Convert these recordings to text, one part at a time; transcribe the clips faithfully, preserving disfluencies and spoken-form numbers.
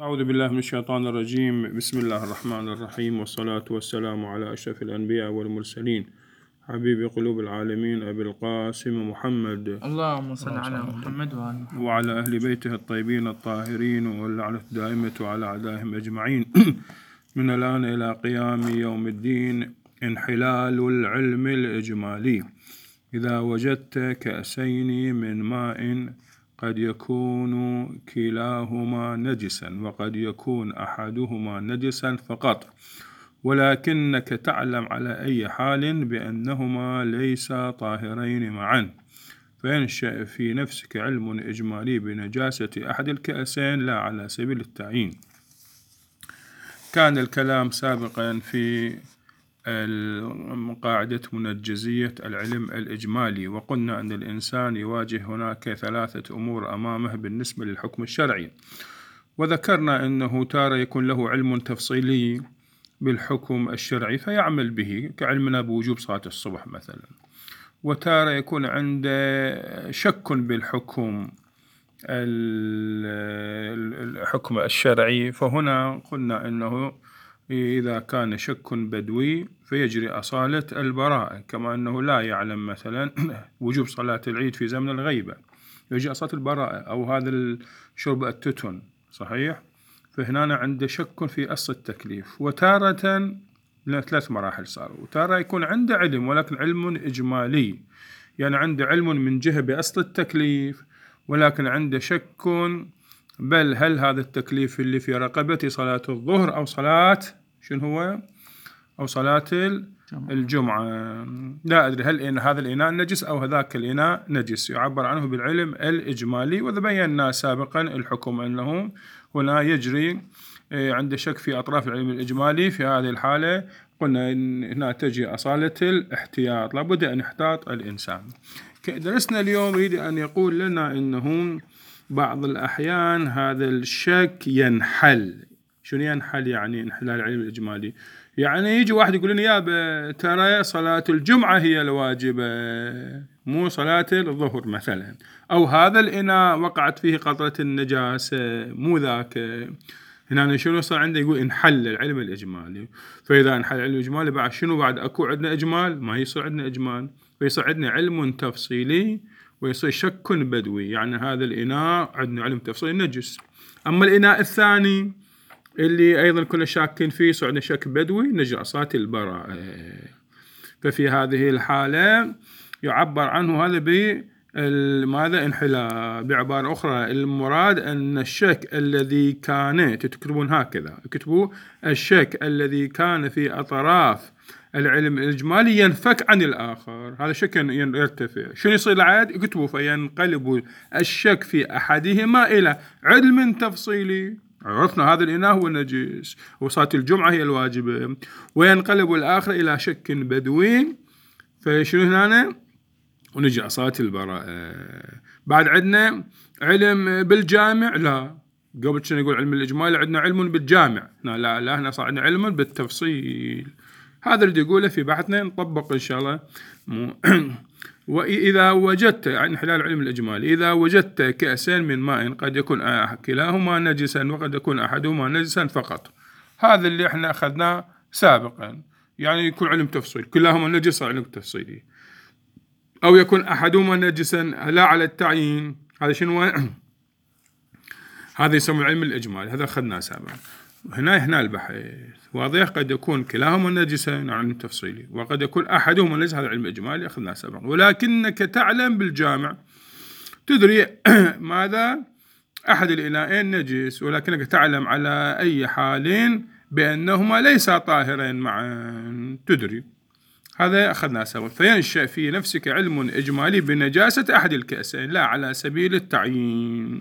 أعوذ بالله من الشيطان الرجيم. بسم الله الرحمن الرحيم، والصلاة والسلام على أشرف الأنبياء والمرسلين، حبيب قلوب العالمين أبي القاسم محمد، اللهم صل على محمد وآل محمد وعلى أهل بيته الطيبين الطاهرين، واللعنة الدائمة على أعدائهم أجمعين من الآن إلى قيام يوم الدين. انحلال العلم الإجمالي. إذا وجدت كأسين من ماء قد يكون كلاهما نجسا، وقد يكون أحدهما نجسا فقط، ولكنك تعلم على أي حال بأنهما ليسا طاهرين معا، فينشأ في نفسك علم إجمالي بنجاسة أحد الكأسين لا على سبيل التعيين. كان الكلام سابقا في قاعدة منجزية العلم الإجمالي، وقلنا أن الإنسان يواجه هناك ثلاثة أمور أمامه بالنسبة للحكم الشرعي، وذكرنا أنه تارة يكون له علم تفصيلي بالحكم الشرعي فيعمل به كعلمنا بوجوب صلاة الصبح مثلا، وتارة يكون عنده شك بالحكم الحكم الشرعي، فهنا قلنا أنه إذا كان شك بدوي فيجري أصالة البراءة، كما أنه لا يعلم مثلا وجوب صلاة العيد في زمن الغيبة، يجي أصالة البراءة، أو هذا الشرب التتن صحيح، فهنا عنده شك في أصل التكليف. وتارة ثلاث مراحل صاروا، وتارة يكون عنده علم ولكن علم إجمالي، يعني عنده علم من جهة بأصل التكليف، ولكن عنده شك بل هل هذا التكليف اللي في رقبتي صلاة الظهر أو صلاة شنو هو أو صلاة الجمعة، لا أدري هل إن هذا الإناء نجس أو هذاك الإناء نجس، يعبر عنه بالعلم الإجمالي. وذا بينا سابقا الحكم أنه هنا يجري عنده شك في أطراف العلم الإجمالي. في هذه الحالة قلنا إن هنا تجي أصالة الاحتياط، لابد أن يحتاط الإنسان. درسنا اليوم يريد أن يقول لنا أنه بعض الأحيان هذا الشك ينحل. شنو ينحل؟ يعني انحلال العلم الإجمالي، يعني يجي واحد يقول لنا يا ترى صلاة الجمعة هي الواجبة مو صلاة الظهر مثلا، أو هذا الإناء وقعت فيه قطرة النجاسة مو ذاك. هنا شنو صار عنده؟ يقول انحل العلم الإجمالي. فإذا انحل العلم الإجمالي بعد شنو؟ بعد أكو عندنا إجمال؟ ما يصير عندنا إجمال، فيصير عندنا علم تفصيلي ويصير شك بدوي، يعني هذا الإناء عندنا علم تفصيلي نجس. أما الإناء الثاني اللي أيضا كنا شاكين فيه صار عندنا شك بدوي نجي صلاة البراءة. ففي هذه الحالة يعبر عنه هذا بماذا؟ انحلال. بعبارة أخرى المراد أن الشك الذي كان، تكتبون هكذا، اكتبوا الشك الذي كان في أطراف العلم الإجمالي ينفك عن الآخر، هذا شك يرتفع. شنو يصير العاد؟ يكتبوا فينقلب الشك في أحدهما إلى علم تفصيلي، عرفنا هذا الإناء هو النجس وصلاة الجمعة هي الواجبة، وينقلب الآخر إلى شك بدوي. فشنو هنا؟ ونجي صلاة البراءة. بعد عندنا علم بالجامع، لا قبل كنا نقول علم الإجمالي عندنا علم بالجامع، لا لا, لا هنا صار عندنا علم بالتفصيل. هذا اللي يقوله في بحثنا نطبق إن شاء الله. وإذا وجدت يعني خلال علم الإجمالي، إذا وجدت كأسين من ماء قد يكون كلاهما نجسا وقد يكون أحدهما نجسا فقط، هذا اللي احنا أخذناه سابقا، يعني يكون علم تفصيل كلاهما نجس علم تفصيلي، أو يكون أحدهما نجسا لا على التعيين، هذا شنو؟ هذا يسمى العلم الإجمالي، هذا أخذناه سابقا. هنا هنا البحث واضح، قد يكون كلاهما نجسا علم تفصيلي، وقد يكون أحدهما نجس، هذا علم إجمالي أخذناه سابقا. ولكنك تعلم بالجامع، تدري ماذا؟ أحد الإناءين نجس، ولكنك تعلم على أي حال بأنهما ليسا طاهرين معا، تدري هذا أخذناه سابقا. فينشأ في نفسك علم إجمالي بنجاسة أحد الكأسين لا على سبيل التعيين.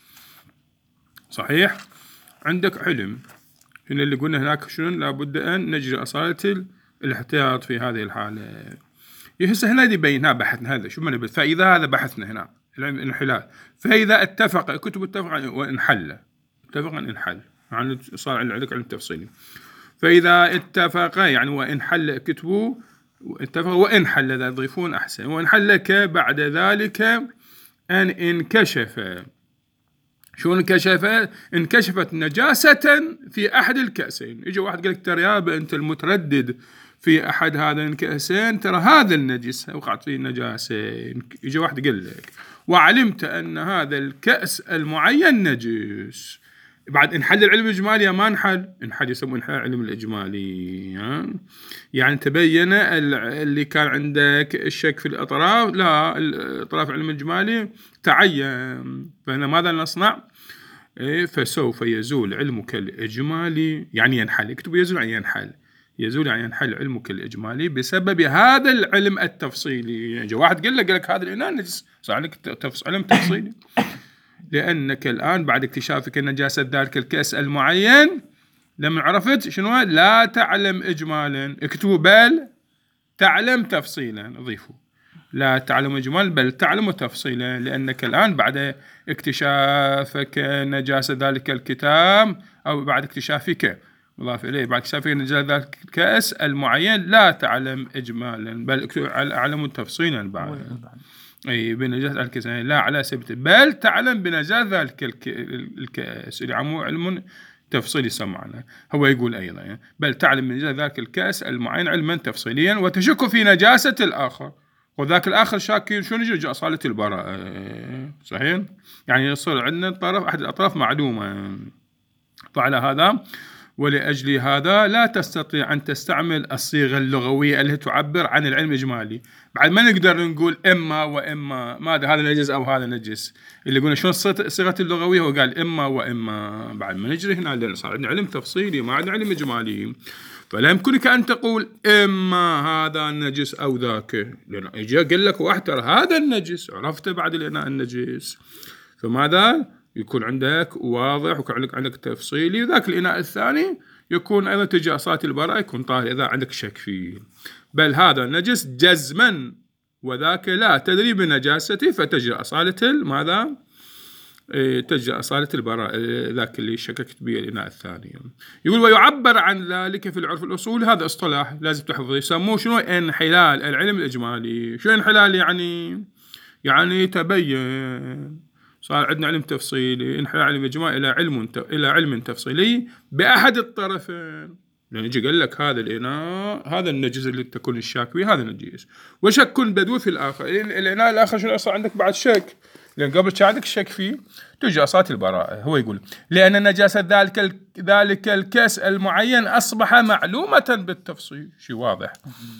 صحيح؟ عندك علم هنا اللي قلنا هناك شنو؟ لابد أن نجري أصالة الاحتياط في هذه الحالة. يحس هنا يبينها بحثنا هذا شو من فإذا هذا بحثنا هنا العلم الانحلال، فإذا اتفق كتب اتفق وانحل، اتفق انحل يعني صار عندك علم تفصيلي. فإذا اتفق يعني وانحل كتبوا اتفق وانحل، ذا يضيفون أحسن. وانحل لك بعد ذلك أن انكشف شلون انكشفت؟ انكشفت نجاسة في أحد الكأسين. إجا واحد قال لك ترى يابا أنت المتردد في أحد هذين الكأسين، ترى هذا النجس وقعت فيه نجاسة. إجا واحد قال لك وعلمت أن هذا الكأس المعين نجس. بعد انحل العلم الإجمالي ما انحل؟ انحل، يسمونه انحل العلم الإجمالي. ها؟ يعني تبين اللي كان عندك الشك في الأطراف، لا، الأطراف العلم الإجمالي تعين. فهنا ماذا نصنع؟ إيه، فسوف يزول علمك الإجمالي، يعني ينحل. اكتب يزول يعني ينحل. يزول يعني ينحل علمك الإجمالي بسبب هذا العلم التفصيلي. يعني واحد قال لك قال لك هذا الإناء نجس، صار لك علم تفصيلي. لأنك الآن بعد اكتشافك نجاسة ذلك الكأس المعين، لما عرفت شنو؟ لا تعلم إجمالا. اكتبوا بل تعلم تفصيلا. اضيفوا لا تعلم إجمالا بل تعلم تفصيلا، لأنك الآن بعد اكتشافك نجاسة ذلك الكتاب، أو بعد اكتشافك مضاف إليه بعد اكتشافك نجاسة ذلك الكأس المعين لا تعلم إجمالا بل أعلم تفصيلا بعد. أي بنجاسة الكأس، لا على سبت بل تعلم بنجاسة ذلك الكأس، اللي عمو علم تفصيلي سمعنا. هو يقول أيضا بل تعلم بنجاسة ذلك الكأس المعين علما تفصيليا وتشك في نجاسة الآخر، وذاك الآخر شاكين شو نجي أصالة البراءة. صحيح؟ يعني يصير عندنا طرف أحد الأطراف معلومة. فعلى هذا ولأجل هذا لا تستطيع أن تستعمل الصيغة اللغوية التي تعبر عن العلم الإجمالي. بعد ما نقدر نقول إما وإما، ماذا هذا نجس أو هذا نجس. اللي قلنا شلون صيغة اللغوية، هو قال إما وإما. بعد ما نجري هنا لأن صار عندنا علم تفصيلي ما عندنا علم إجمالي، فلا يمكنك أن تقول إما هذا النجس أو ذاك، لأن إجا قال لك واحد ترى هذا النجس، عرفته بعد الإناء النجس، فماذا يكون عندك واضح ويكون عندك تفصيلي. وذاك الإناء الثاني يكون أيضا تجي أصالة البراءة يكون طاهر إذا عندك شك فيه. بل هذا نجس جزما وذاك لا تدري بنجاسته فتجري أصالة ماذا؟ إيه، تجري أصالة البراءة ذاك اللي شككت به الإناء الثاني. يقول ويعبر عن ذلك في العرف الأصول، هذا اصطلاح لازم تحفظه، يسموه شنو؟ انحلال العلم الإجمالي. شو انحلال يعني؟ يعني تبين صار عندنا علم تفصيلي، انحلال علم إجمالي إلى علم إلى علم تفصيلي بأحد الطرفين. لأن يجي قال لك هذا الإناء هذا النجس اللي تكون الشاك به هذا نجس، وشك بدوي في الآخر. الإناء الآخر شنو أصلا عندك بعد شك، لأن قبل كان عندك شك فيه تجي أصالة البراءة. هو يقول لأن نجاسة ذلك ذلك الكأس المعين أصبح معلومة بالتفصيل. شيء واضح،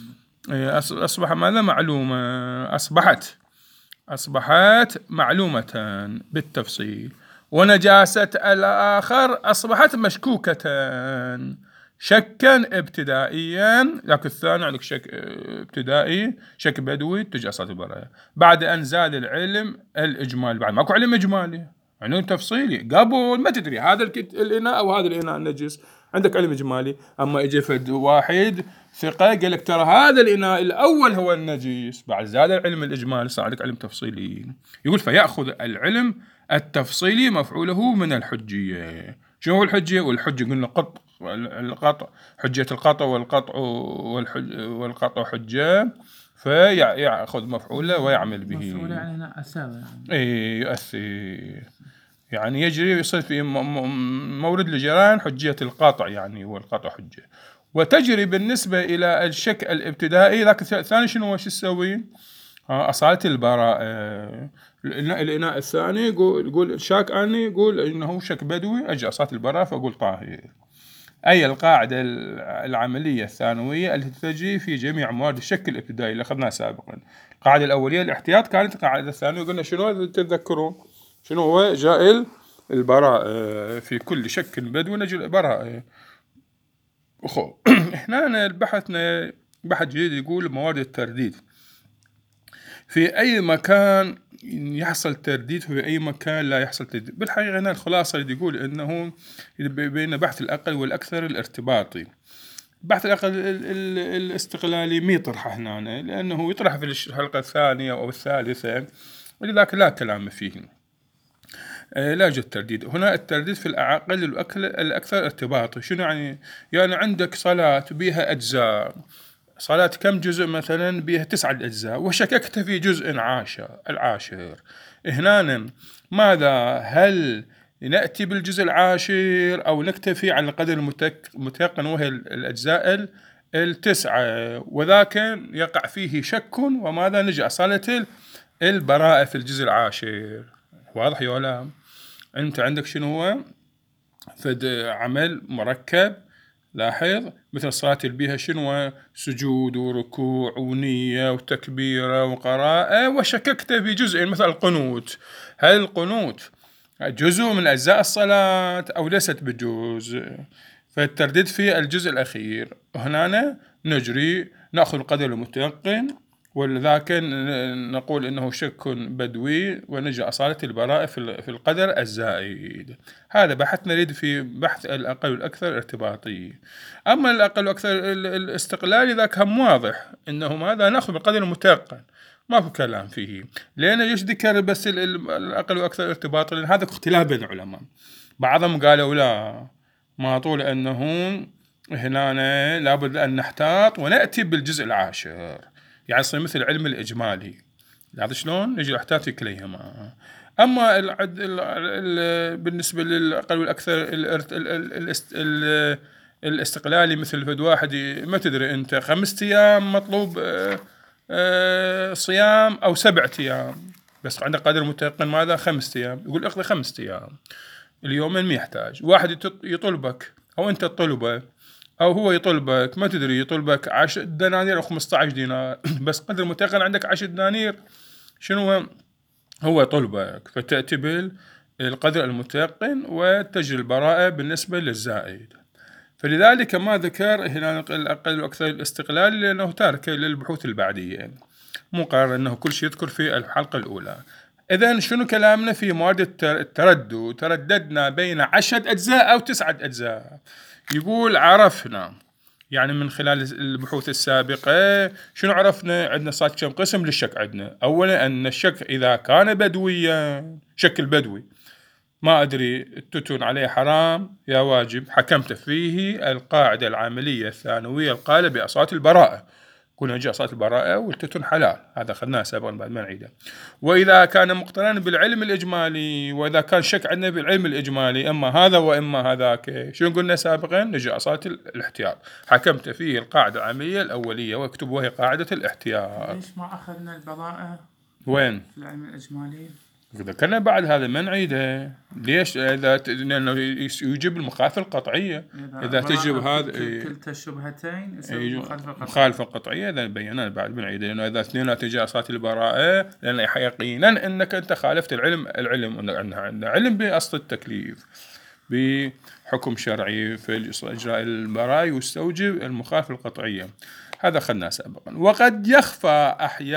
أصبح ماذا؟ معلومة، أصبحت أصبحت معلومة بالتفصيل. ونجاسة الآخر أصبحت مشكوكة شكا ابتدائيا. لكن الثاني عندك شك ابتدائي، شك بدوي، تجي أصالة البراءة بعد أن زاد العلم الإجمالي. بعد ماكو علم إجمالي، علم تفصيلي. قبل ما تدري هذا الإناء أو هذا الإناء النجس، عندك علم إجمالي. أما إجي فد واحد ثقة قال لك ترى هذا الإناء الأول هو النجس، بعد زاد العلم الإجمالي صار عندك علم تفصيلي. يقول فيأخذ العلم التفصيلي مفعوله من الحجية. شنو هو الحجية؟ والحجة قلنا قط القطع، حجة القطع والقطع والقطع حجة، فيأخذ مفعوله ويعمل به. مفعوله يعني أثابة يعني. إيه، يؤثر يعني يجري يصير في مورد لجريان حجية القطع، يعني هو القطع حجة. وتجري بالنسبة إلى الشك الابتدائي ذاك الثاني شنو وش يسوي؟ أصالة البراءة. الإناء الثاني يقول يقول شاك أني يقول إنه شك بدوي، أجي أصالة البراءة فأقول طاهر. أي القاعدة العملية الثانوية التي تجري في جميع مواد الشك الابتدائي اللي أخذناها سابقا. القاعدة الأولية الاحتياط كانت، القاعدة الثانوية قلنا شنو تتذكرون؟ شنو هو؟ جائل البراءة في كل شك بدوي نجي البراءة. أخو إحنا بحثنا بحث جديد يقول موارد الترديد في أي مكان يحصل ترديد وفي أي مكان لا يحصل ترديد. بالحقيقة هنا الخلاصة اللي يقول إنه بين بحث الأقل والأكثر الارتباطي. بحث الأقل الاستقلالي ما يطرح هنا، لأنه يطرح في الحلقة الثانية أو الثالثة، ولذلك لا كلام فيه، لا يوجد ترديد. هنا الترديد في الأقل الأكثر ارتباطي. شنو يعني؟ يعني عندك صلاة بها أجزاء، صلاة كم جزء مثلا؟ بها تسعة أجزاء وشككت في جزء عاشر العاشر. هنا ماذا؟ هل نأتي بالجزء العاشر أو نكتفي على القدر المتيقن وهي الأجزاء التسعة، وذاك يقع فيه شك وماذا نجي أصالة البراءة في الجزء العاشر. واضح يا ولا؟ أنت عندك شنو هو؟ فد عمل مركب، لاحظ، مثل الصلاة اللي بيها شنو؟ سجود وركوع ونية وتكبيرة وقراءة، وشككت في جزء مثل القنوت. هل القنوت جزء من أجزاء الصلاة أو ليست بجزء؟ فالترديد في الجزء الأخير. هنا نجري نأخذ القدر المتيقن، ولذاك نقول إنه شك بدوي ونجي أصالة البراءة في القدر الزائد. هذا بحث نريد في بحث الأقل والأكثر ارتباطي. أما الأقل والأكثر الاستقلالي ذاك هم واضح إنه ماذا نأخذ بالقدر المتيقن، ما في كلام فيه. لأن ليش ذكر بس الأقل والأكثر ارتباطا؟ لأن هذا اختلاف بين العلماء. بعضهم قالوا لا، ما طول أنه هنا لابد أن نحتاط ونأتي بالجزء العاشر، يعني يصير مثل العلم الإجمالي. هذا شلون نجي نحتاط في كليهما. أما العد ال بالنسبة للأقل والأكثر الاستقلالي مثل فد واحد ما تدري أنت خمسة أيام مطلوب أه صيام أو سبعة أيام، بس عندك قدر متيقن ماذا؟ خمسة أيام، يقول أخذ خمسة أيام، اليومين ما يحتاج. واحد يطلبك أو أنت تطلبه أو هو يطلبك ما تدري، يطلبك عشر دنانير أو خمسة عشر دينار، بس قدر متيقن عندك عشر دنانير، شنو هو يطلبك؟ فتأتي بالقدر المتيقن وتجري البراءة بالنسبة للزائد. فلذلك ما ذكر هنا الأقل والأكثر الاستقلال، لأنه تارك للبحوث البعدية، مو قرر أنه كل شيء يذكر في الحلقة الأولى. إذن شنو كلامنا في مواد التردد؟ ترددنا بين عشرة أجزاء أو تسعة أجزاء. يقول عرفنا يعني من خلال البحوث السابقة شنو عرفنا؟ عندنا صار كم قسم للشك. عندنا أولا أن الشك إذا كان بدويا، شك البدوي، ما أدري التتن عليه حرام يا واجب، حكمت فيه القاعدة العاملية الثانوية القائلة بأصالة البراءة، كنا نجي أصالة البراءة والتتن حلال، هذا أخذناه سابقا بعد ما نعيده. وإذا كان مقترنا بالعلم الإجمالي، وإذا كان شك عندنا بالعلم الإجمالي إما هذا وإما هذاك، شنو قلنا سابقا؟ نجي أصالة الاحتياط، حكمت فيه القاعدة العاملية الأولية، واكتب وهي قاعدة الاحتياط. ليش ما أخذنا البراءة؟ وين؟ في العلم الإجمالي. ذكرنا بعد هذا ما نعيده. ليش؟ إذا لأنه يجيب المخالفة القطعية، إذا تجيب هذا كلتا الشبهتين مخالفة قطعية، إذا بينا بعد بنعيده. لأنه إذا اثنين تجي أصالة البراءة، لأن يقينا أنك أنت خالفت العلم العلم عندنا علم بأصل التكليف بحكم شرعي في إجراء البراءة يستوجب المخالفة القطعية، هذا أخذناه سابقا. وقد يخفى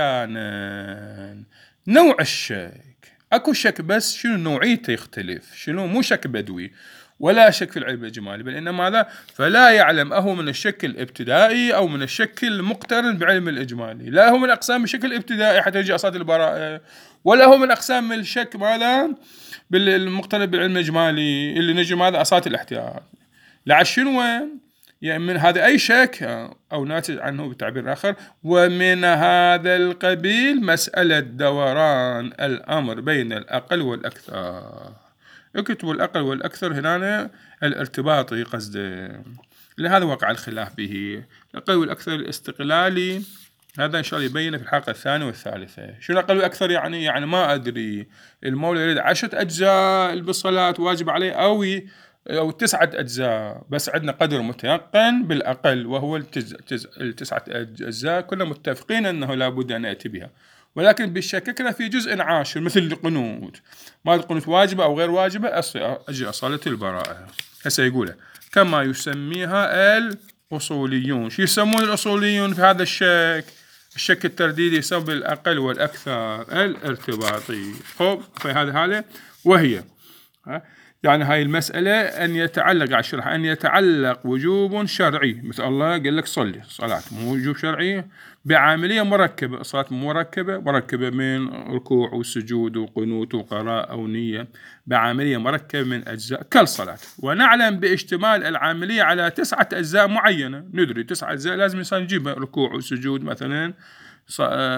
أحيانا نوع الشك. اكو شك بس شنو نوعيته يختلف، شنو مو شك بدوي ولا شك في العلم الإجمالي، بل إنما هذا فلا يعلم أهو من الشك الابتدائي أو من الشك المقترن بعلم الإجمالي، لا هو من أقسام الشك الابتدائي حتى يجي أصالة البراءة، ولا هو من أقسام الشك ماذا بالمقترن بالعلم الإجمالي اللي نجي ماذا أصالة الاحتياط. لعل شنو يعني من هذا أي شك أو ناتج عنه بتعبير آخر. ومن هذا القبيل مسألة دوران الأمر بين الأقل والأكثر. اكتبوا الأقل والأكثر هنا الارتباطي قصده، لهذا وقع الخلاف به. الأقل والأكثر الاستقلالي هذا إن شاء الله يبين في الحلقة الثانية والثالثة. شو الأقل والأكثر يعني؟ يعني ما أدري المولى يريد عشرة أجزاء بالصلاة واجب عليه أو أو تسعة أجزاء، بس عندنا قدر متيقن بالأقل وهو التز... التز... التسعة أجزاء، كلنا متفقين أنه لابد أن نأتي بها، ولكن بشككنا في جزء عاشر مثل القنوت، ما القنوت واجبة أو غير واجبة، أجي أصالة البراءة. هسه يقوله كما يسميها الأصوليون. شو يسمون الأصوليون في هذا الشك؟ الشك الترديدي يسمى بالأقل والأكثر الارتباطي. خب في هذا حالة وهي ها يعني هاي المسألة أن يتعلق عشرة أن يتعلق وجوب شرعي، مثل الله قال لك صلي صلاة مو وجوب شرعي بعاملية مركبة، صلاة مركبة مركبة من ركوع وسجود وقنوت وقراءة ونية، بعاملية مركبة من أجزاء كالصلاة. ونعلم باشتمال العاملية على تسعة أجزاء معينة، ندري تسعة أجزاء لازم الإنسان يجيبها، ركوع وسجود مثلا،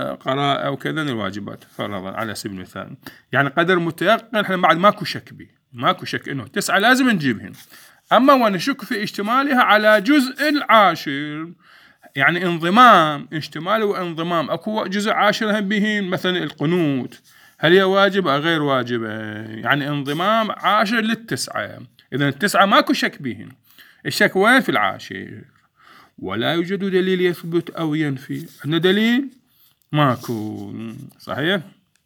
قراءة وكذا الواجبات فرضا على سبيل المثال، يعني قدر متيقن احنا بعد ماكو شك به، ماكو شك إنه تسعة لازم نجيبهن. أما ونشك في اشتمالها على جزء العاشر، يعني انضمام اشتمال وانضمام، أكو جزء عاشر هم بهن، مثلا القنوت هل هي واجبة أو غير واجبة؟ يعني انضمام عاشر للتسعة، إذن التسعة ماكو شك بهن، الشك وين؟ في العاشر. ولا يوجد دليل يثبت أو ينفي. عندنا دليل؟ ماكو. صحيح؟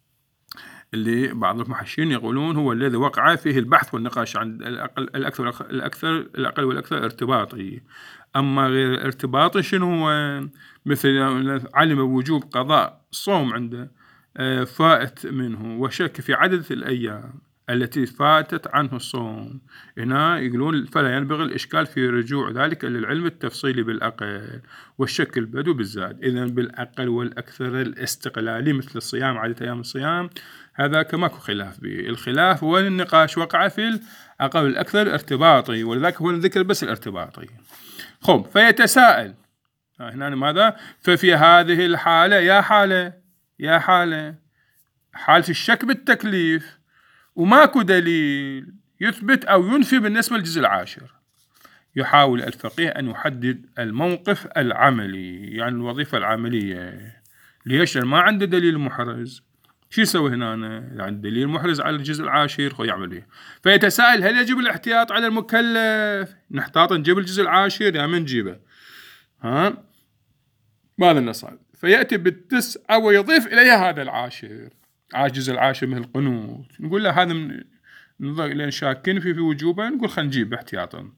اللي بعض المحشين يقولون هو الذي وقع فيه البحث والنقاش عند الأقل الأكثر الأكثر الأقل والأكثر ارتباطي. أما غير الارتباطي شنو هو؟ مثل علم بوجوب قضاء الصوم عنده فائت منه وشك في عدد الأيام التي فاتت عنه الصوم، هنا يقولون فلا ينبغي الإشكال في رجوع ذلك للعلم التفصيلي بالأقل والشك البدو بالزاد. إذن بالأقل والأكثر الاستقلالي مثل الصيام عدد أيام الصيام هذا كماكو خلاف به. الخلاف والنقاش وقع في الأقل والأكثر ارتباطي، ولذلك هو الذكر بس الارتباطي. خب فيتساءل هنا ماذا؟ ففي هذه الحالة يا حالة يا حالة حالة الشك بالتكليف وماكو دليل يثبت أو ينفي بالنسبة للجزء العاشر، يحاول الفقيه أن يحدد الموقف العملي، يعني الوظيفة العملية. ليش؟ ما عنده دليل محرز. شو يسوي هنا؟ يعني دليل محرز على الجزء العاشر خو يعمل ايه؟ فيتساءل هل يجب الاحتياط على المكلف؟ نحتاط نجيب الجزء العاشر يا من نجيبه؟ ها ماذا نصعد؟ فيأتي بالتسعة ويضيف إليها هذا العاشر، عاجز العاشر مثل القنوت، نقول له هذا من نظر إلى شاكين في في وجوبه، نقول خلينا نجيب احتياطا.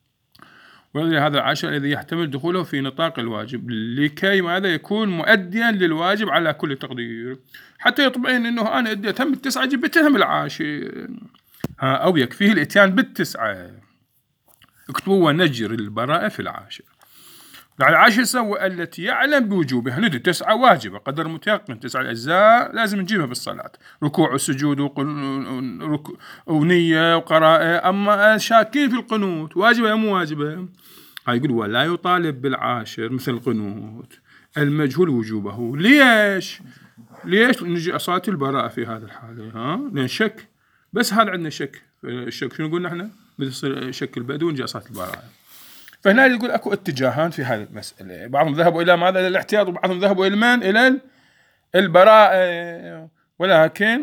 وهذا العاشر الذي يحتمل دخوله في نطاق الواجب لكي ماذا يكون مؤديا للواجب على كل تقدير، حتى يطمئن إنه أنا أديت هم التسعة جبتهم العاشر، ها أو يكفيه الإتيان بالتسعة. اكتبوا ونجر البراءة في العاشر. على العاشر سوى التي يعلم بوجوبها، ندي تسعة واجبة قدر متيقن، تسعة الأجزاء لازم نجيبها بالصلاة، ركوع وسجود وقن... ونية وقراءة. أما شاكين في القنوت واجبة أم واجبة؟ هاي يقول ولا يطالب بالعاشر مثل القنوت المجهول وجوبه. ليش؟ ليش نجي أصالة البراءة في هذا الحالة؟ ها لأن شك، بس هذا عندنا شك. الشك شنو قلنا احنا؟ مثل شك البدو نجي أصالة البراءة. فهنا يقول أكو اتجاهان في هذه المسألة، بعضهم ذهبوا إلى ماذا؟ إلى الاحتياط، وبعضهم ذهبوا إلى من؟ إلى البراءة. ولكن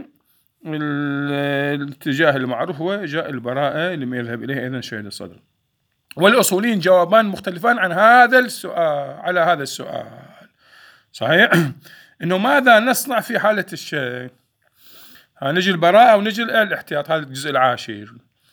الاتجاه المعروف هو جاء البراءة لما يذهب إليه إذن شهيد الصدر. والأصوليين جوابان مختلفان عن هذا السؤال، على هذا السؤال. صحيح؟ إنه ماذا نصنع في حالة الشك؟ نجي البراءة ونجي الاحتياط، هذا الجزء العاشر.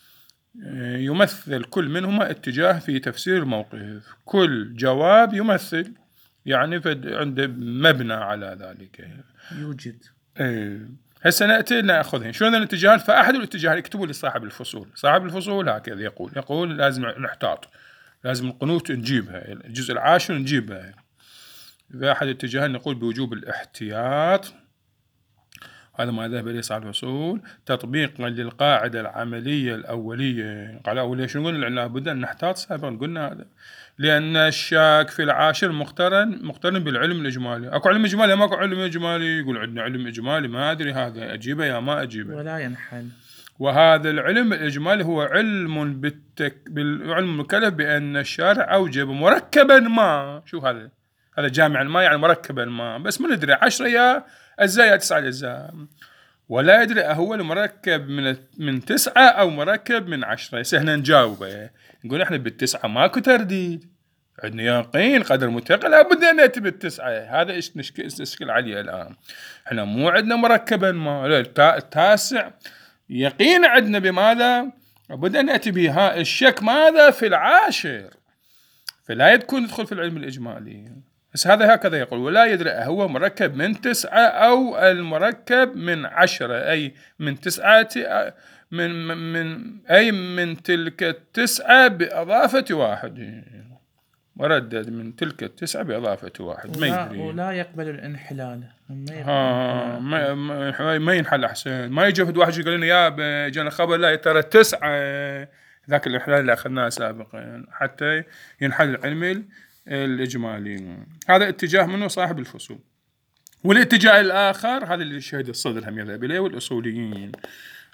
يمثل كل منهما اتجاه في تفسير الموقف، كل جواب يمثل يعني عنده مبنى على ذلك يوجد. ايه هسه نأتي نأخذهن شو هذا الاتجاهان. فأحد الاتجاهين يكتبوا لصاحب الفصول، صاحب الفصول هكذا يقول يقول لازم نحتاط، لازم القنوت نجيبها، الجزء العاشر نجيبها. في أحد الاتجاهين يقول بوجوب الاحتياط، هذا ما ذهب إليه صاحب الفصول تطبيقا للقاعدة العملية الأولية. قال أولية شنو قلنا؟ لأن لابد أن نحتاط سابقا، قلنا هذا لأن الشاك في العاشر مقترن مقترن بالعلم الإجمالي. أكو علم إجمالي ما أكو علم إجمالي؟ يقول عندنا علم إجمالي ما أدري هذا أجيبه يا ما أجيبه، ولا ينحل. وهذا العلم الإجمالي هو علم بالتك... بالعلم المكلف بأن الشارع أوجب مركبا ما. شو هذا؟ هذا جامعا ما يعني مركبا ما، بس ما ندري عشرة يا أجزاء يا تسعة أجزاء، ولا يدري هو المركب من من تسعة أو مركب من عشرة. سهلا نجاوبه، نقول إحنا بالتسعة ماكو ترديد، عندنا يقين قدر متيقن لابد أن نأتي بالتسعة. هذا إيش نشكل نشكل عليه الآن. إحنا مو عندنا مركبا ما، لا التاسع يقين عندنا بماذا؟ لابد أن نأتي بها. الشك ماذا؟ في العاشر، فلا يكون يدخل في العلم الإجمالي. بس هذا هكذا يقول ولا يدري هو مركب من تسعة أو المركب من عشرة، أي من تسعة من من أي من تلك التسعة بإضافة واحد، مردد من تلك التسعة بإضافة واحد. ما يدري ولا يقبل الانحلال. ها ما ما, ما ينحل أحسن. ما يجي واحد يقول لنا يا جانا خبر لا ترى تسعة، ذاك الانحلال اللي أخذناه سابقا حتى ينحل العلم الإجمالي. هذا اتجاه منه صاحب الفصول. والاتجاه الآخر هذا اللي شهد الصدر هم يذهب إليه والأصوليين،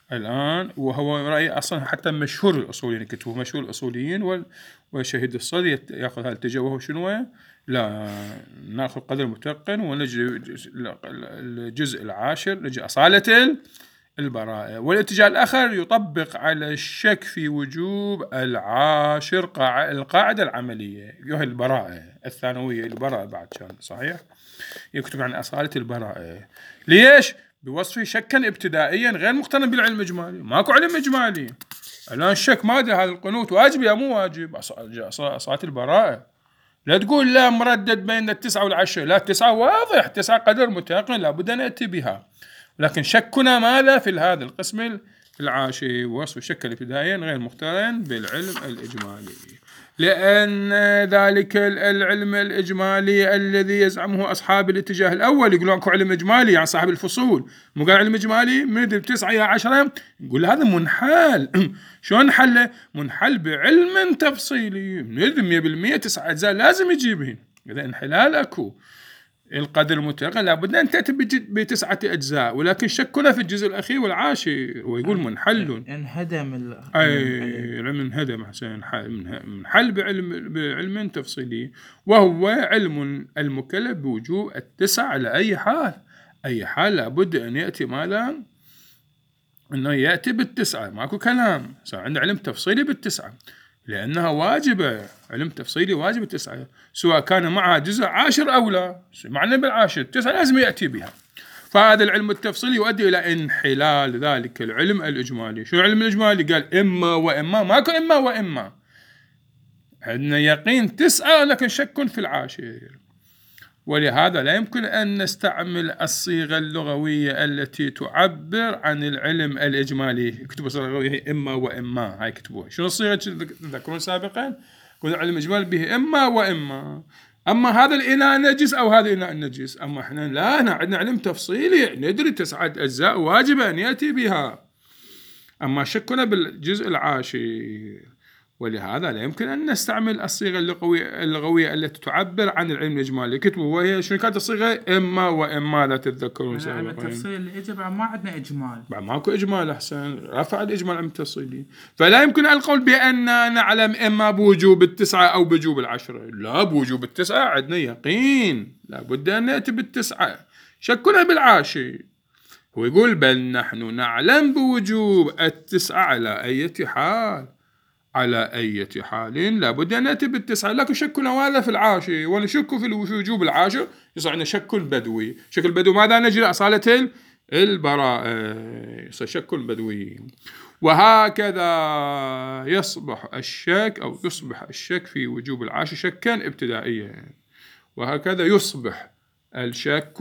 الآن وهو رأي أصلا حتى مشهور الأصوليين، كتبه مشهور الأصوليين وشهيد الصدر يأخذ هذا الاتجاه، وهو شنو؟ لا نأخذ قدر متيقن ونجي الجزء العاشر نجي أصالة البراءة. والاتجاه الآخر يطبق على الشك في وجوب العاشر القاعدة العملية وهي البراءة الثانوية، البراءة بعد كان صحيح يكتب عن أصالة البراءة. ليش؟ بوصفه شكا ابتدائيا غير مقترن بالعلم الإجمالي. ماكو علم إجمالي الآن الشك ما أدري هذا القنوت واجب يا مو واجب. أصالة البراءة لا تقول لا مردد بين التسعة والعشرة، لا التسعة واضح، تسعة قدر متيقن لابد أن نأتي بها، لكن شكنا ماذا في هذا القسم العاشر وصف شكا ابتدائيا غير مقترن بالعلم الإجمالي، لأن ذلك العلم الإجمالي الذي يزعمه أصحاب الاتجاه الأول يقولون أكو علم إجمالي يعني صاحب الفصول مو قال علم إجمالي من تسعة يا عشرة، يقول هذا منحل. شلون نحله؟ منحل بعلم تفصيلي ندري مية بالمية تسعة أجزاء لازم يجيبهن، إذا انحلال أكو. القدر المتيقن لابد أن تأتي بتسعة أجزاء، ولكن شكنا في الجزء الأخير والعاشر ويقول منحل انهدم أي علم انهدم حسين منحل بعلم بعلم تفصيلي، وهو علم المكلف بوجوب التسع على أي حال. أي حال لابد أن يأتي ماذا؟ أنه يأتي بالتسعة، ماكو كلام. صار عندنا علم تفصيلي بالتسعة لأنها واجبة، علم تفصيلي واجب التسعة سواء كان معها جزء عاشر أو لا، معنى بالعاشر التسعة لازم يأتي بها. فهذا العلم التفصيلي يؤدي إلى انحلال ذلك العلم الإجمالي. شو العلم الإجمالي؟ قال إما وإما، ماكو إما وإما، عندنا يقين تسعة لكن شك في العاشر. ولهذا لا يمكن أن نستعمل الصيغة اللغوية التي تعبر عن العلم الإجمالي. اكتبوا الصيغة اللغوية إما وإما، هاي كتبوها. شنو الصيغة تذكرون سابقا؟ قلنا العلم الإجمالي به إما وإما، أما هذا الإناء نجس أو هذا الإناء نجس. أما إحنا لا، هنا عندنا علم تفصيلي ندري تسعة أجزاء واجب أن يأتي بها، أما شكنا بالجزء العاشر. ولهذا لا يمكن أن نستعمل الصيغة اللغوية, اللغوية التي تعبر عن العلم الإجمالي. كتبوا وهي شنو كانت الصيغة؟ إما وإما، لا تتذكرون سابقا. العلم التفصيلي اللي إجى بعد ما عندنا إجمال، بعد ماكو إجمال أحسن، رفع الإجمال العلم التفصيلي. فلا يمكن أن القول بأننا نعلم إما بوجوب التسعة أو بوجوب العشرة، لا، بوجوب التسعة عندنا يقين، لا بد أن نأتي بالتسعة، شكنا بالعاشر. هو يقول بل نحن نعلم بوجوب التسعة على أي حال، على أي حال لابد أن نأتي بالتسعة، لكن شكنا هذا في العاشر ونشك في وجوب العاشر، يصير عندنا شك بدوي. شك البدوي ماذا نجري؟ أصالة البراءة، يصير شك بدوي. وهكذا يصبح الشك أو يصبح الشك في وجوب العاشر شكا ابتدائيا، وهكذا يصبح الشك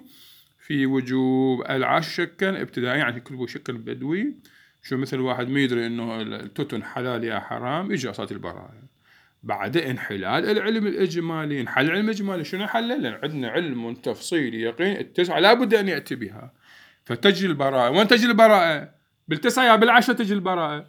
في وجوب العاشر شكا ابتدائيا، يعني كله شك بدوي. شو مثل واحد ما يدري انه التوتن حلال يا حرام، يجي أصالة البراءة. بعد انحلال العلم الإجمالي، انحل العلم الإجمالي شنو حله؟ لأن عندنا علم تفصيلي يقين التسعة لابد أن يأتي بها، فتجي البراءة. وين تجي البراءة؟ بالتسعة يا بالعشرة تجي البراءة؟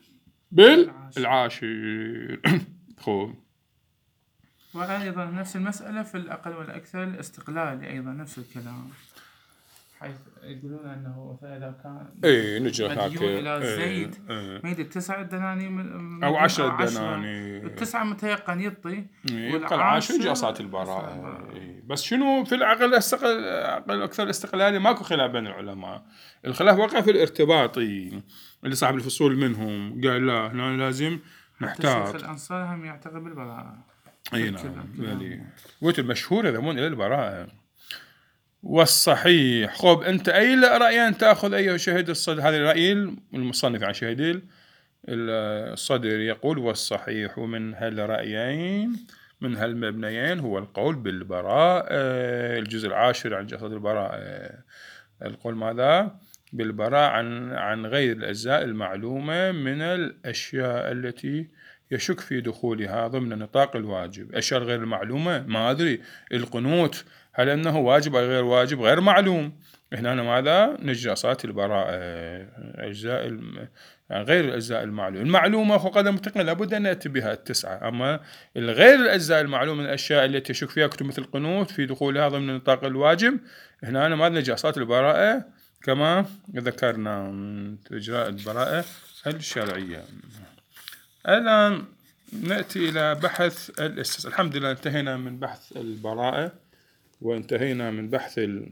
بالعاشر. خوب. وأيضا نفس المسألة في الأقل والأكثر الاستقلالي، أيضا نفس الكلام، حيث يقولون أنه إذا كان إيه نجي مديون إلى زيد إيه ميد التسعة دنانير أو عشرة دنانير، التسعة متيقن يطي، يبقى العاشر يجي أصالة البراءة. إيه. بس شنو في العقل الأقل أكثر استقلالي ماكو خلاف بين العلماء، الخلاف وقع في الارتباطي اللي صاحب الفصول منهم قال لا هنا لازم نحتاط. الشيخ الأنصار هم يعتقد بالبراءة. أي نعم، يعني قلت المشهور يذهبون إلى البراءة. والصحيح خوب أنت أي رأيين تأخذ أيها شهيد الصدر؟ هذا الرأي المصنف عن شهيد الصدر يقول والصحيح من هالرأيين من هالمبنيين هو القول بالبراءة. الجزء العاشر عن جسد البراءة، القول ماذا؟ بالبراءة عن عن غير الأجزاء المعلومة من الأشياء التي يشك في دخولها ضمن نطاق الواجب. أشياء غير المعلومة ما أدري، القنوت هل أنه واجب أو غير واجب غير معلوم، هنا ماذا؟ نجي أصالة البراءة. أجزاء الم... يعني غير الأجزاء المعلومة، المعلومة فوق قدم متقن لابد أن نأتي بها التسعة. أما الغير الأجزاء المعلومة من الأشياء التي يشك فيها كتب مثل القنوت في دخولها ضمن نطاق الواجب، هنا ماذا؟ نجي أصالة البراءة كما ذكرنا من إجراء البراءة الشرعية. الآن نأتي إلى بحث الاستصحاب. الحمد لله انتهينا من بحث البراءة وانتهينا من بحث ال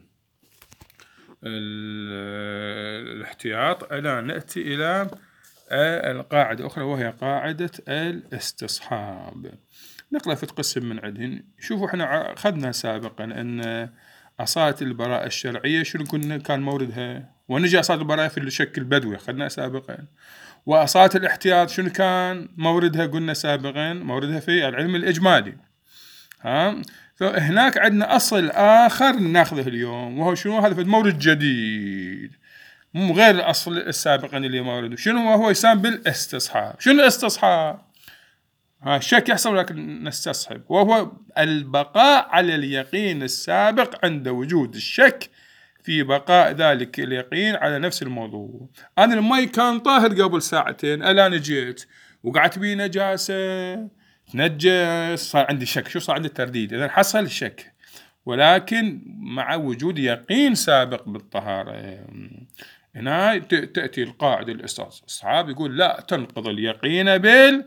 الاحتياط. الآن نأتي إلى القاعدة الأخرى وهي قاعدة الاستصحاب. نقرأ في قسم من عندهن. شوفوا احنا أخذنا سابقا أن أصالة البراءة الشرعية شنو كنا كان موردها، ونجي أصالة البراءة في الشك البدوي أخذنا سابقا. وأصالة الاحتياط شنو كان موردها؟ قلنا سابقا موردها في العلم الإجمالي. ها، فهناك عندنا أصل آخر ناخذه اليوم وهو شنو؟ هذا في مورد جديد مو غير الأصل السابق اللي مورده. شنو هو؟ يسمى بالاستصحاب. شنو الاستصحاب؟ ها، الشك يحصل لكن نستصحب، وهو البقاء على اليقين السابق عند وجود الشك في بقاء ذلك اليقين على نفس الموضوع. أنا المي كان طاهر قبل ساعتين، الآن جيت وقعدت بيه نجاسة تنجس، صار عندي شك. شو صار عندي؟ ترديد. إذا حصل الشك ولكن مع وجود يقين سابق بالطهارة. هنا تأتي القاعدة الاستصحاب يقول لا تنقض اليقين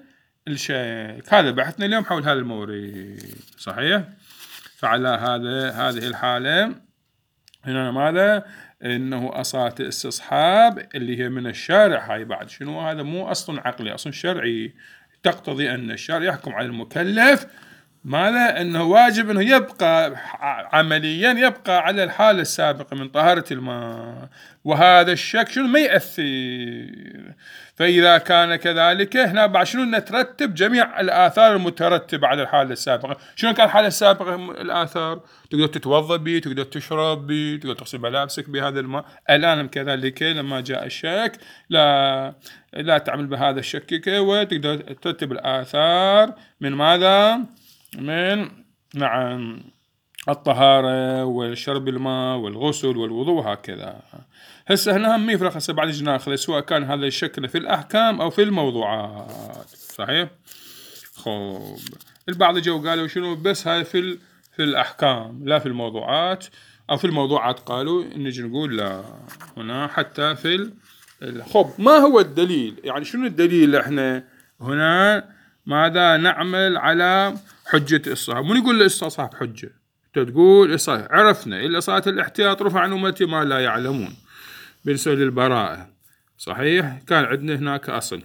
بالشك. هذا بحثنا اليوم حول هذا المورد. صحيح؟ فعلى هذا هذه الحالة هنا ماذا؟ إنه أصالة الاستصحاب اللي هي من الشارع. هاي بعد شنو؟ هذا مو أصل عقلي، أصل شرعي، تقتضي أن الشارع يحكم على المكلف ماذا؟ أنه واجب أنه يبقى عمليا يبقى على الحالة السابقة من طهارة الماء، وهذا الشك شنو ما يأثر. فإذا كان كذلك هنا بعد شنو؟ نترتب جميع الآثار المترتبة على الحالة السابقة. شنو كان الحالة السابقة؟ الآثار تقدر تتوضأ به، تقدر تشرب به، تقدر تغسل ملابسك بهذا الماء. الآن كذلك لما جاء الشك لا لا تعمل بهذا الشك، وتقدر ترتب الآثار من ماذا؟ من نعم الطهارة والشرب الماء والغسل والوضوء هكذا. هسه هنا هم يفرق هسه بعد جنا ناخذ سواء كان هذا الشكل في الأحكام أو في الموضوعات. صحيح؟ خوب البعض جو قالوا شنو بس هاي في في الأحكام لا في الموضوعات، أو في الموضوعات قالوا نجي نقول لا هنا حتى في خوب. ما هو الدليل؟ يعني شنو الدليل؟ احنا هنا ماذا نعمل على حجة الاستصحاب؟ مو نقول الاستصحاب حجة، تقول الصحيح عرفنا إلا صلاة الاحتياط رفع عن أمتي ما لا يعلمون بالنسبة للبراءة. صحيح؟ كان عندنا هناك أصل.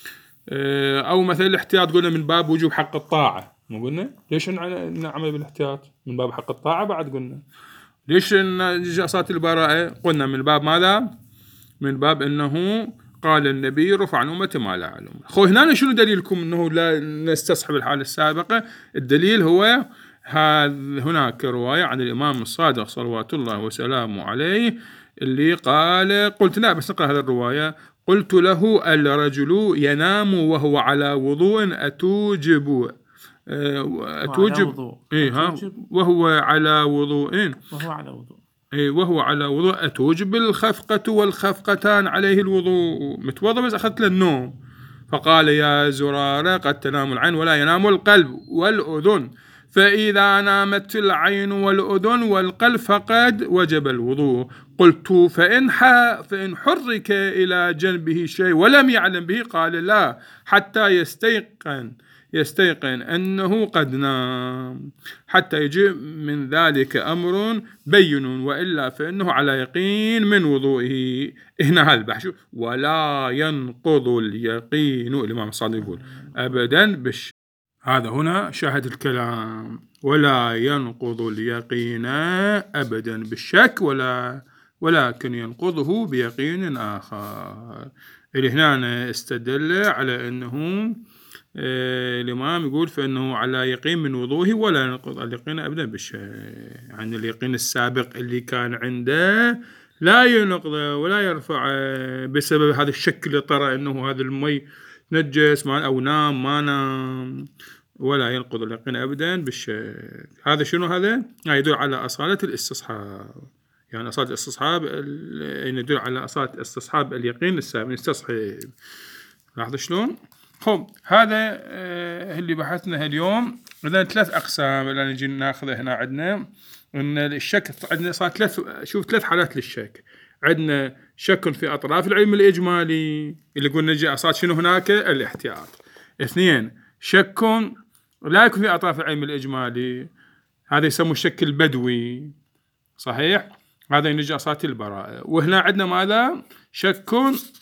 أو مثلا الاحتياط قلنا من باب وجوب حق الطاعة. ما قلنا ليش نعمل بالاحتياط؟ من باب حق الطاعة. بعد قلنا ليش نجي صلاة البراءة؟ قلنا من باب ماذا؟ من باب أنه قال النبي رفع عن أمتي ما لا يعلم. خو هنا شنو دليلكم أنه لا نستصحب الحالة السابقة؟ الدليل هو هناك رواية عن الإمام الصادق صلوات الله وسلامه عليه اللي قال قلت لا بس نقرأ هذه الرواية. قلت له الرجل ينام وهو على وضوء أتوجب أتوجب إيه ها وهو على وضوء وهو على وضوء إيه وهو على وضوء أتوجب الخفقة والخفقتان عليه الوضوء. متوضأ بس أخذت له النوم. فقال يا زرارة قد تنام العين ولا ينام القلب والأذن، فإذا نامت العين والأذن والقلب فقد وجب الوضوء. قلت فإن, فإن حرك إلى جنبه شيء ولم يعلم به؟ قال لا حتى يستيقن يستيقن أنه قد نام، حتى يجي من ذلك أمر بين، وإلا فإنه على يقين من وضوئه. هنا هذا البحث ولا ينقض اليقين. الإمام الصادق يقول أبدا بالش هذا هنا شاهد الكلام ولا ينقض اليقين أبدا بالشك ولا ولكن ينقضه بيقين آخر. اللي هنا استدل على أنه آه الإمام يقول فإنه على يقين من وضوءه ولا ينقض اليقين أبدا بالشك، يعني اليقين السابق اللي كان عنده لا ينقض ولا يرفع بسبب هذا الشك اللي طرأ أنه هذا المي نجس أو نام ما نام، ولا ينقض اليقين أبدا بالشك. هذا شنو؟ هذا يدل على أصالة الاستصحاب، يعني أصالة الاستصحاب يدل على أصالة استصحاب اليقين السابق يستصحب. لاحظوا شلون؟ خب هذا اللي بحثنا اليوم. عندنا ثلاث أقسام اللي نجي ناخذه هنا. عندنا إن الشك عندنا صار ثلاث شوف ثلاث حالات للشك. عندنا شك في أطراف العلم الإجمالي اللي قلنا نجي أصاد شنو هناك الاحتياط. اثنين شك لا يكون في أطراف العلم الإجمالي، هذا يسموه الشك البدوي، صحيح؟ هذا ينجي أصات البراءة. وهنا عندنا ماذا؟ شك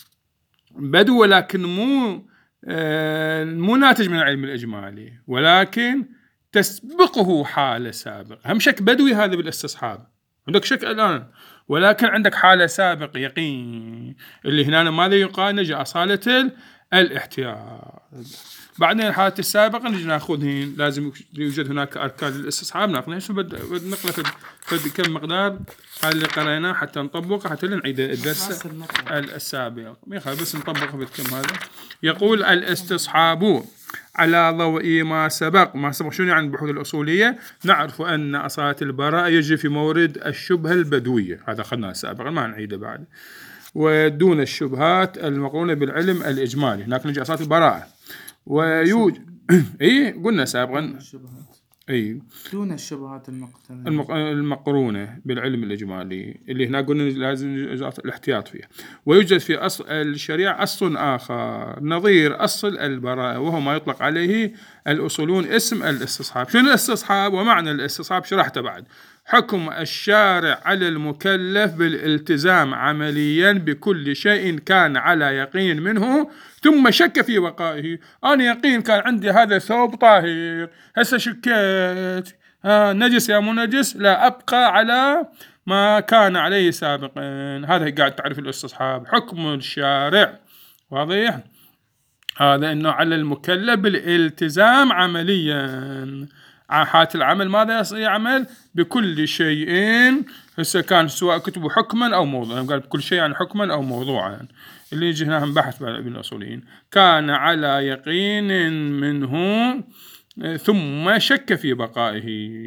بدو ولكن مو آه مو ناتج من العلم الإجمالي، ولكن تسبقه حالة سابقة. هم شك بدوي هذا بالاستصحاب، عندك شك الآن ولكن عندك حالة سابق يقين، اللي هنا ماذا يقال؟ نجي أصالة الاحتياط. بعدين الحالة السابقة نجي ناخذهن، لازم يوجد هناك أركان الاستصحاب ناخذهن. شو بد نقرأ فد كم مقدار هذا اللي قرأناه حتى نطبقه، حتى نعيد الدرس السابق بس نطبقه بكم. هذا يقول الاستصحاب على ضوء ما سبق. ما سبق شنو يعني البحوث الأصولية؟ نعرف أن أصالة البراءة يجري في مورد الشبهة البدوية، هذا أخذناه سابقا ما نعيده بعد، ودون الشبهات المقرونة بالعلم الإجمالي. هناك نجي أصالة البراءة ويوجد اي قلنا سابقا اي دون الشبهات المقترنة المق... المقرونة بالعلم الإجمالي، اللي هنا قلنا لازم الاحتياط فيها. ويوجد في أصل الشريعة أصل آخر نظير أصل البراءة، وهو ما يطلق عليه الأصولون اسم الاستصحاب. شنو الاستصحاب ومعنى الاستصحاب؟ شرحته بعد. حكم الشارع على المكلف بالالتزام عمليا بكل شيء كان على يقين منه ثم شك في بقائه. أنا يقين كان عندي هذا ثوب طاهر، هسه شكيت ها نجس يا مو نجس، لا أبقى على ما كان عليه سابقا. هذا قاعد تعرف الاستصحاب، حكم الشارع واضح هذا أنه على المكلف بالالتزام عمليا. حالة العمل ماذا يعمل؟ بكل شيء، هسه كان سواء كتبوا حكما أو موضوعا، قال بكل شيء عن حكما أو موضوعا، اللي يجي هنا هم بحث بين الأصوليين. كان على يقين منه ثم شك في بقائه،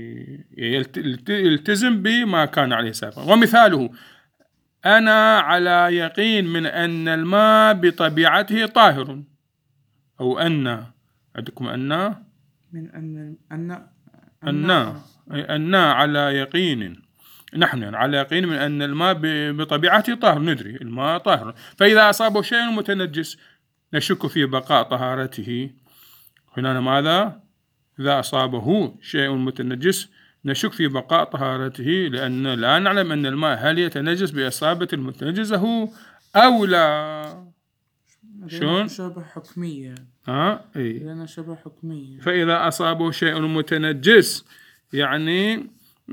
يلتزم بما كان عليه سابقا. ومثاله أنا على يقين من أن الماء بطبيعته طاهر، أو أن عندكم أن من أن أن أن أن على يقين، نحن يعني على يقين من أن الماء بطبيعته طاهر، ندري الماء طاهر، فإذا أصابه شيء متنجس نشك في بقاء طهارته. هنا ماذا؟ إذا أصابه شيء متنجس نشك في بقاء طهارته، لأن لا نعلم أن الماء هل يتنجس بإصابة المتنجسه أو لا. شلون؟ شبه حكمية. ها اي لأنها شبه حكمية. فإذا أصابه شيء متنجس يعني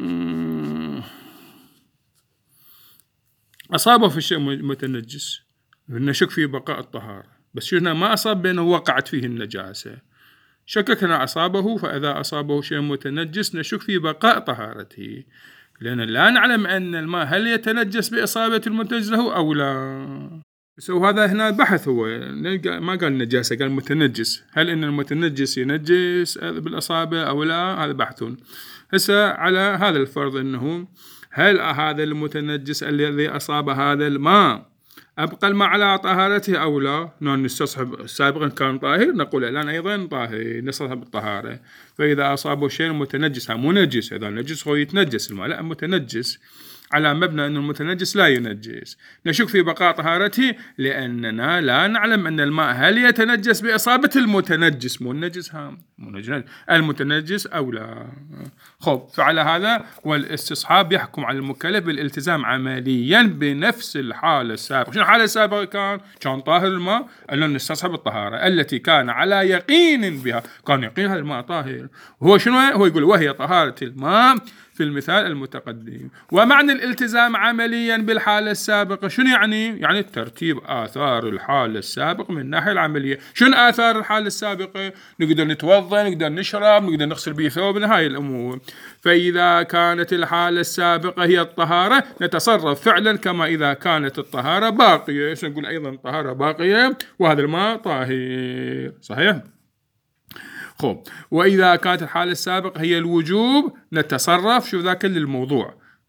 أصابه في شيء متنجس نشك في بقاء الطهارة، بس شفنا ما أصاب بأنه وقعت فيه النجاسة، شككنا أصابه. فإذا أصابه شيء متنجس نشك في بقاء طهارته، لأن لا نعلم أن الماء هل يتنجس بإصابة المتنجس له أو لا. وهذا هنا بحث، هو ما قال نجاسة، قال متنجس، هل إن المتنجس ينجس بالإصابة أو لا، هذا بحث. هسه على هذا الفرض أنه هل هذا المتنجس الذي أصاب هذا الماء أبقى الماء على طهارته أو لا؟ نستصحب سابقا كان طاهر، نقول الآن أيضا طاهر، نستصحب الطهارة. فإذا أصابه شيء متنجس مو نجس، إذا نجس هو يتنجس الماء، لا متنجس على مبنى أن المتنجس لا ينجس نشك في بقاء طهارته، لأننا لا نعلم أن الماء هل يتنجس بإصابة المتنجس مو النجس هام المتنجس أو لا. خب فعلى هذا والاستصحاب يحكم على المكلف بالالتزام عمليا بنفس الحالة السابقة. شنو الحالة السابقة؟ كان كان طاهر الماء، أن نستصحب الطهارة التي كان على يقين بها، كان يقين هذا الماء طاهر. هو شنو هو يقول؟ وهي طهارة الماء في المثال المتقدم. ومعنى الالتزام عمليا بالحالة السابقة شنو يعني؟ يعني ترتيب آثار الحالة السابقة من الناحية العملية. شنو آثار الحالة السابقة؟ نقدر نتوضأ، نقدر نشرب، نقدر نغسل به ثوبنا، هاي الأمور. فإذا كانت الحالة السابقة هي الطهارة نتصرف فعلا كما إذا كانت الطهارة باقية. نقول أيضا الطهارة باقية وهذا الماء طاهر، صحيح؟ خب وإذا كانت الحالة السابقة هي الوجوب نتصرف شو ذاك للموضوع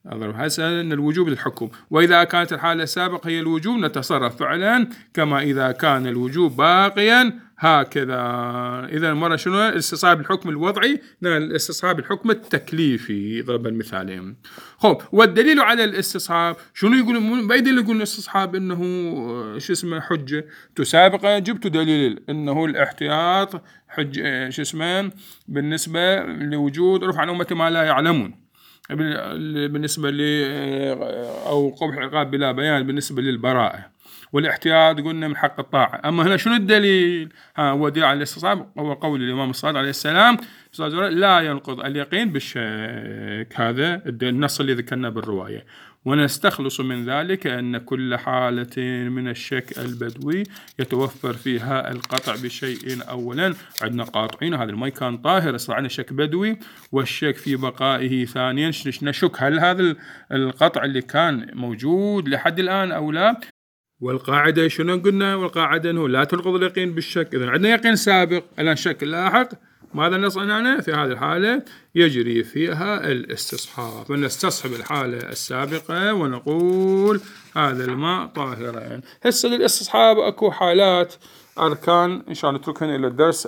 أضرب هسه أن الوجوب للحكم، وإذا كانت الحالة السابقة هي الوجوب نتصرف فعلا كما إذا كان الوجوب باقيا هكذا. إذا مرة شنو استصحاب الحكم الوضعي الاستصحاب الحكم التكليفي. ضرب المثالين. خب والدليل على الاستصحاب شنو يقول؟ ما يدل يقول الاستصحاب إنه شو اسمه حجة تسابق، جبت دليل إنه الاحتياط حج شو اسمه بالنسبة لوجود رفع عن أمة ما لا يعلمون، بالنسبة ل أو قبح عقاب بلا بيان بالنسبة للبراءة، والاحتياط قلنا من حق الطاعة. أما هنا شنو الدليل؟ ها هو دليل على الاستصحاب هو قول الإمام الصادق عليه السلام لا ينقض اليقين بالشك، هذا النص اللي ذكرنا بالرواية. ونستخلص من ذلك أن كل حالة من الشك البدوي يتوفر فيها القطع بشيء. أولا عندنا قاطعين هذا الماء كان طاهر، صار شك بدوي والشك في بقائه. ثانيا نشك هل هذا القطع اللي كان موجود لحد الآن أو لا. والقاعدة شنو قلنا؟ والقاعدة أنه لا تنقض اليقين بالشك. إذا عندنا يقين سابق الآن شك لاحق، ماذا نصنع في هذه الحالة؟ يجري فيها الاستصحاب، فنستصحب الحالة السابقة ونقول هذا الماء طاهرا. هسه للاستصحاب أكو حالات أركان إن شاء الله نتركهن إلى الدرس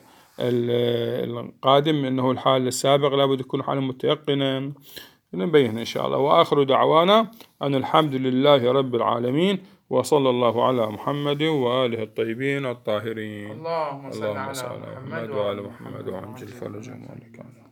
القادم، إنه الحالة السابقة لابد تكون حالة متيقنة نبين إن شاء الله. وآخر دعوانا أن الحمد لله رب العالمين، وصلى الله على محمد وآله الطيبين الطاهرين. اللهم صل على محمد وآل محمد وعجل فرجهم.